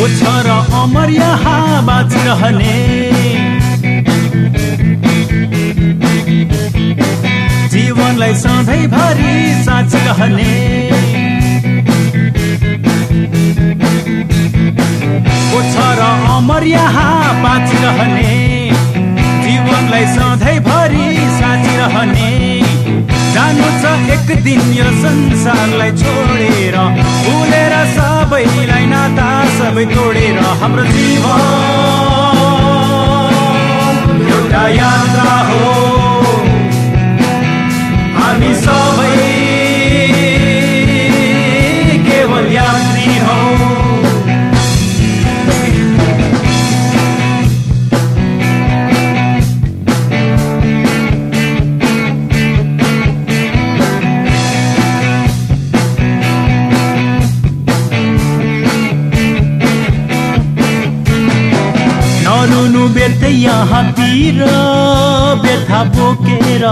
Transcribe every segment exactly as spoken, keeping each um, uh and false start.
छ र अमर यहाँ बाँचिरहने जीवनलाई सधैँभरि साँचिरहने छ र अमर यहाँ बाँचिरहने जीवनलाई सधैँभरि साँचिरहने जानु छ एक दिन यो संसारलाई छोडेर भुलेर सबैलाई नाता सबै तोडेर हाम्रो जीवन एउटा यात्रा हो हामी सबै केवल यात्री हौ नरुनु बेर्थे यहाँ तिर व्यथा बोकेर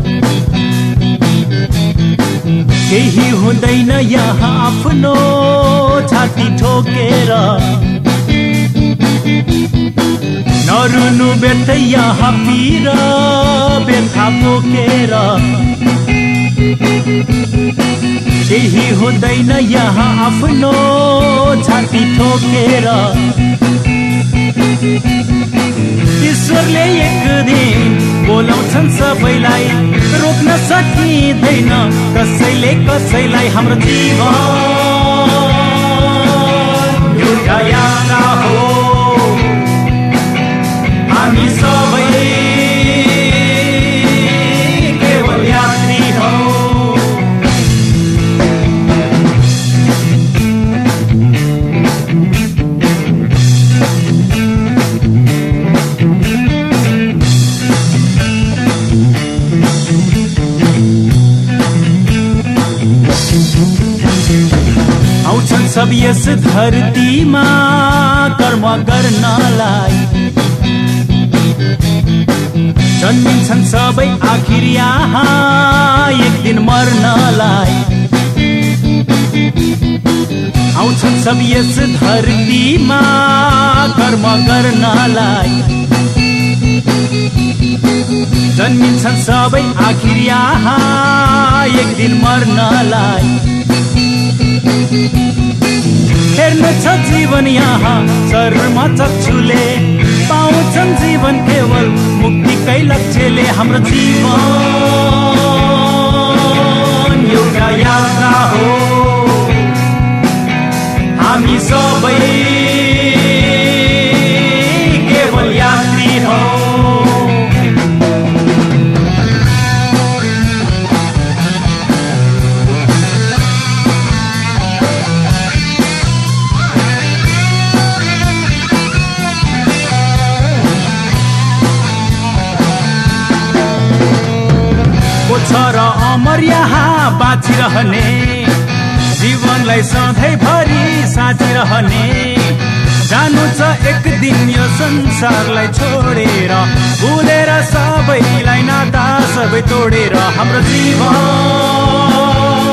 केही हुँदैन यहाँ आफ्नो छाती ठोकेर नरुनु बेर्थे यहाँ तिर व्यथा बोकेर केही हुँदैन यहाँ आफ्नो छाती ठोकेर ईश्वरले एक दिन बोलाउँछन् सबैलाई रोक्न सकिँदैन कसैले कसैलाई हाम्रो जीवन एउटा यात्रा हो हामी सबै केवल यात्री हौ आउँछन् सब यस धरतीमा कर्म गर्नलाई जन्मिन्छन् सबै आखिर यहाँ एक दिन मर्नलाई आउँछन् सब यस धरतीमा कर्म गर्नलाई जन्मिन्छन् सबै आखिर यहाँ एक दिन मर्नलाई हेर्नु छ जीवन यहाँ शर्मा चक्षुले पाउँछन् जीवन केवल मुक्तिकै लक्ष्यले हाम्रो जीवन एउटा यात्रा हो हामी सबै केवल यात्री हौ छ र अमर यहाँ बाँचिरहने जीवनलाई सधैँभरि साँचिरहने जानु छ एक दिन यो संसारलाई छोडेर भुलेर सबैलाई नाता सबै तोडेर हाम्रो जीवन